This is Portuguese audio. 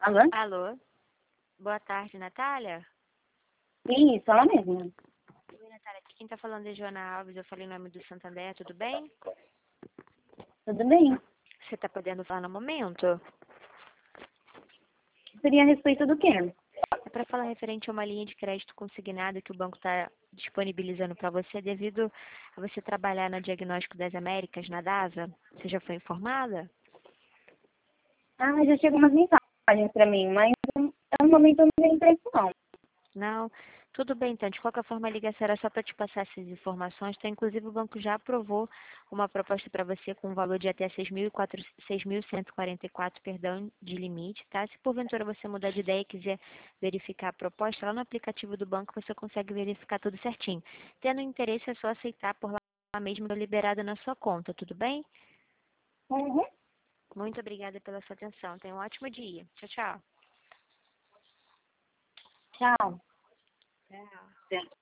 Alô? Alô? Boa tarde, Natália? Isso, ela mesma. Oi, Natália. Aqui quem tá falando é Joana Alves. Eu falei em nome do Santander, tudo bem? Tudo bem? Você tá podendo falar no momento? Seria a respeito do quê? É para falar referente a uma linha de crédito consignada que o banco está disponibilizando para você devido a você trabalhar no Diagnóstico das Américas, na DASA. Você já foi informada? Ah, já chegou umas mensagens pra mim, mas no momento eu não tenho tempo, não. Não? Tudo bem, então. De qualquer forma, a ligação era só para te passar essas informações. Então, inclusive, o banco já aprovou uma proposta para você com um valor de até 6.144, perdão, de limite, tá? Se porventura você mudar de ideia e quiser verificar a proposta, lá no aplicativo do banco você consegue verificar tudo certinho. Tendo interesse, é só aceitar por lá mesmo, liberado na sua conta, tudo bem? Uhum. Muito obrigada pela sua atenção. Tenha um ótimo dia. Tchau, tchau. Tchau. Tchau.